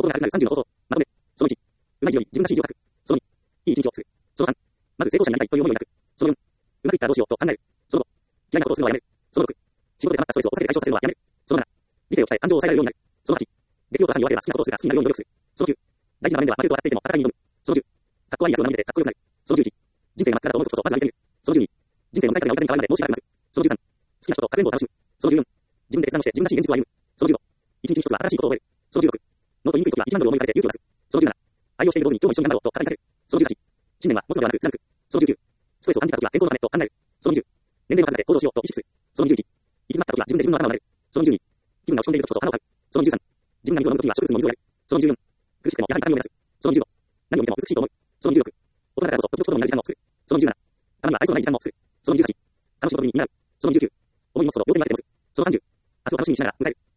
心が軽くなる30の方法。まとめ。その1、うまいより自分らしい字を書く。その2、いい一日を作る。その3、まず成功者になりたいという思いを抱く。その4、うまくいったらどうしようと考える。その5、嫌いなことをするのはやめる。その6、仕事で溜まったストレスを抑えて解消させるのはやめる。その7、理性を鍛え感情を抑えられるようになる。その8、月曜と朝に弱ければ好きなことをするが好きになるように努力する。その9、大事な場面では負けると分かっていても戦いに挑む。その10、かっこ悪い役を名乗り出てかっこよくなる。その11、人生が真っ暗だと思うことこそまず挙げてみる。その12、人生の向かい風に追い風に変わるまでもうしばらく待つ。その13、好きな人とかくれんぼを楽しむ。その14、自分で決断をして自分らしい現実を歩む。その15、一日一つは新しいことを覚える。その16、ノートに言いにくい時は一万ドルを思い浮かべて勇気を出す。その17、愛用している道具に今日も一緒に頑張ろうと語りかける。その18、信念は持つのではなく貫く。その19、ストレスを感じた時は健康のためと考える。その20、年齢の数だけ行動しようと意識する。その21、行き詰まった時は自分で自分の頭を撫でる。その22、気分が落ち込んでいる時こそ鼻をかく。その23、自分が水を飲む時は植物の水をやる。その24、苦しくてもやはり痛みを目指す。その25、何を見ても美しいと思う。その26、大人だからこそ時々子供になる時間を作る。その27、たまには愛想のない時間も作る。その28、楽しいことに担う。その29、思い持つほど両手に分けて持つ。その30、明日を楽しみにしながら迎える。